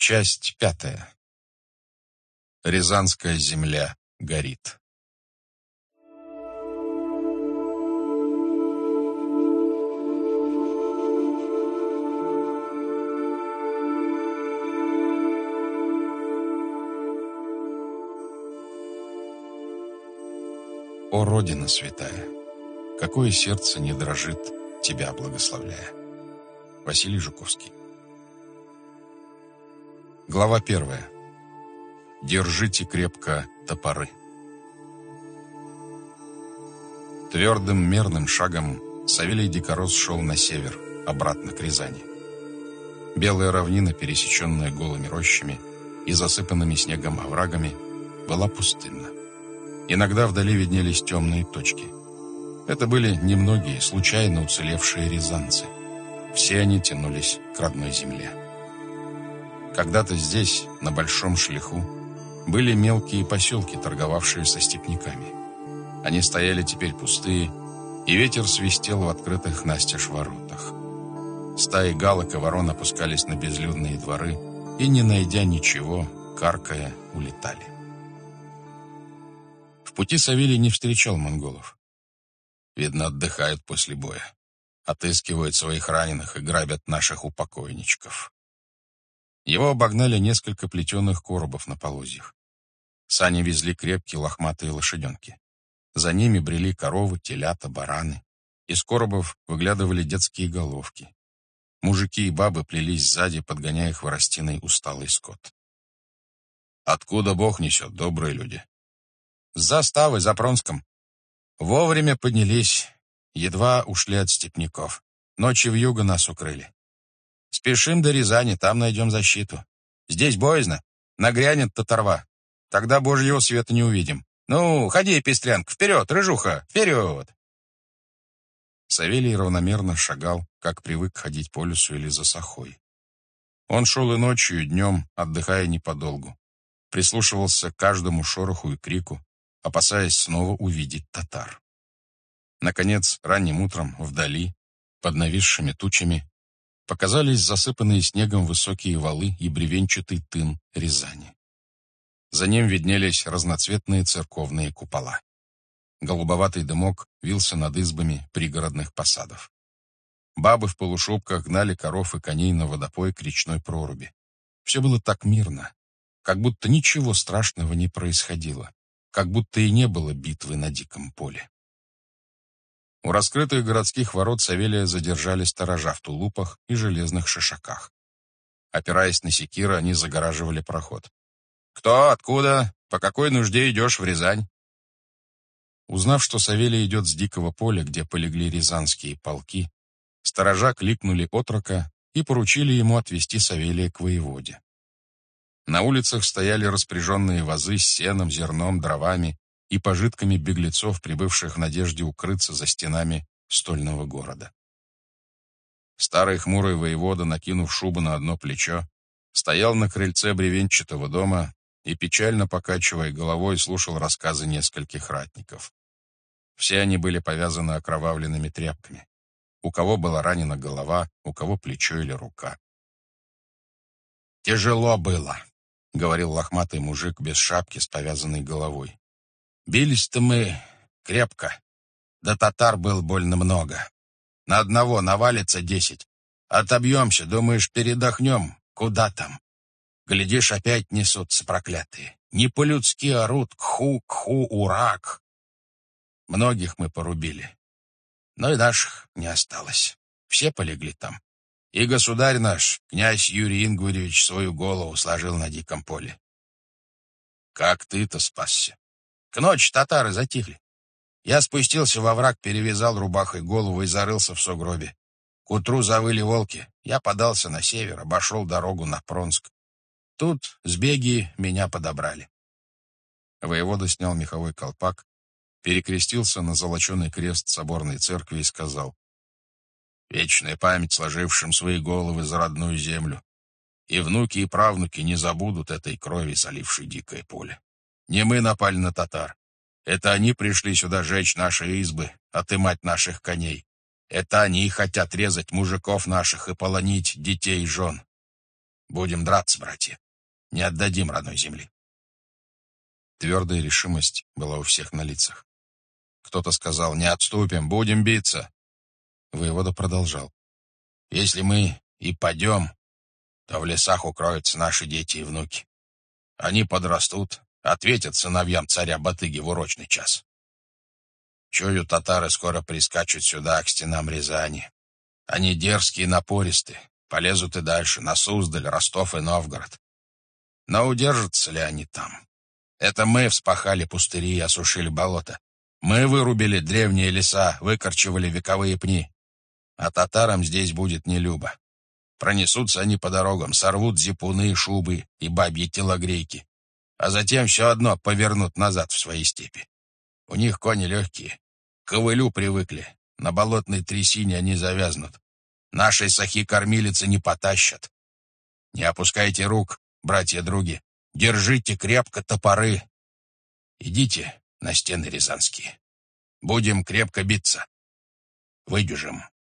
Часть 5. Рязанская земля горит. О, Родина святая, какое сердце не дрожит, тебя благословляя. Василий Жуковский. Глава 1. Держите крепко топоры. Твердым мерным шагом Савелий Дикорос шел на север, обратно к Рязани. Белая равнина, пересеченная голыми рощами и засыпанными снегом оврагами, была пустынна. Иногда вдали виднелись темные точки. Это были немногие, случайно уцелевшие рязанцы. Все они тянулись к родной земле. Когда-то здесь, на Большом Шлиху, были мелкие поселки, торговавшие со степняками. Они стояли теперь пустые, и ветер свистел в открытых настежь воротах. Стаи галок и ворон опускались на безлюдные дворы и, не найдя ничего, каркая, улетали. В пути Савелий не встречал монголов. Видно, отдыхают после боя, отыскивают своих раненых и грабят наших упокойничков. Его обогнали несколько плетеных коробов на полозьях. Сани везли крепкие лохматые лошаденки. За ними брели коровы, телята, бараны. Из коробов выглядывали детские головки. Мужики и бабы плелись сзади, подгоняя хворостиной усталый скот. «Откуда Бог несет, добрые люди?» «С заставы, за Пронском. Вовремя поднялись, едва ушли от степняков. Ночью вьюга нас укрыли. Спешим до Рязани, там найдем защиту. Здесь боязно, нагрянет татарва. Тогда Божьего света не увидим. Ну, ходи, пестрянка, вперед, рыжуха, вперед!» Савелий равномерно шагал, как привык ходить по лесу или за сахой. Он шел и ночью, и днем, отдыхая неподолгу. Прислушивался к каждому шороху и крику, опасаясь снова увидеть татар. Наконец, ранним утром, вдали, под нависшими тучами, показались засыпанные снегом высокие валы и бревенчатый тын Рязани. За ним виднелись разноцветные церковные купола. Голубоватый дымок вился над избами пригородных посадов. Бабы в полушубках гнали коров и коней на водопой к речной проруби. Все было так мирно, как будто ничего страшного не происходило, как будто и не было битвы на диком поле. У раскрытых городских ворот Савелия задержали сторожа в тулупах и железных шишаках. Опираясь на секиры, они загораживали проход. «Кто? Откуда? По какой нужде идешь в Рязань?» Узнав, что Савелий идет с дикого поля, где полегли рязанские полки, сторожа кликнули отрока и поручили ему отвезти Савелия к воеводе. На улицах стояли распряженные вазы с сеном, зерном, дровами и пожитками беглецов, прибывших в надежде укрыться за стенами стольного города. Старый хмурый воевода, накинув шубу на одно плечо, стоял на крыльце бревенчатого дома и, печально покачивая головой, слушал рассказы нескольких ратников. Все они были повязаны окровавленными тряпками. У кого была ранена голова, у кого плечо или рука. «Тяжело было», — говорил лохматый мужик без шапки с повязанной головой. «Бились-то мы крепко, да татар было больно много. На одного навалится 10. Отобьемся, думаешь, передохнем? Куда там? Глядишь, опять несутся проклятые. Не по-людски орут кху-кху, урак. Многих мы порубили, но и наших не осталось. Все полегли там. И государь наш, князь Юрий Ингваревич, свою голову сложил на диком поле. Как ты-то спасся? К ночи татары затихли. Я спустился во враг, перевязал рубахой голову и зарылся в сугробе. К утру завыли волки. Я подался на север, обошел дорогу на Пронск. Тут сбеги меня подобрали. Воевода снял меховой колпак, перекрестился на золоченый крест соборной церкви и сказал: «Вечная память сложившим свои головы за родную землю. И внуки, и правнуки не забудут этой крови, солившей дикое поле. Не мы напали на татар. Это они пришли сюда жечь наши избы, отымать наших коней. Это они хотят резать мужиков наших и полонить детей и жен. Будем драться, братья. Не отдадим родной земли. Твердая решимость была у всех на лицах. Кто-то сказал: не отступим, будем биться. Воевода продолжал: если мы и падем, то в лесах укроются наши дети и внуки. Они подрастут, ответят сыновьям царя Батыги в урочный час. Чую, татары скоро прискачут сюда, к стенам Рязани. Они дерзкие и напористые, полезут и дальше, на Суздаль, Ростов и Новгород. Но удержатся ли они там? Это мы вспахали пустыри и осушили болота. Мы вырубили древние леса, выкорчевали вековые пни. А татарам здесь будет нелюбо. Пронесутся они по дорогам, сорвут зипуны, шубы и бабьи телогрейки, а затем все одно повернут назад в свои степи. У них кони легкие, к ковылю привыкли, на болотной трясине они завязнут. Нашей сахи-кормилицы не потащат. Не опускайте рук, братья-други, держите крепко топоры. Идите на стены рязанские. Будем крепко биться. Выдержим.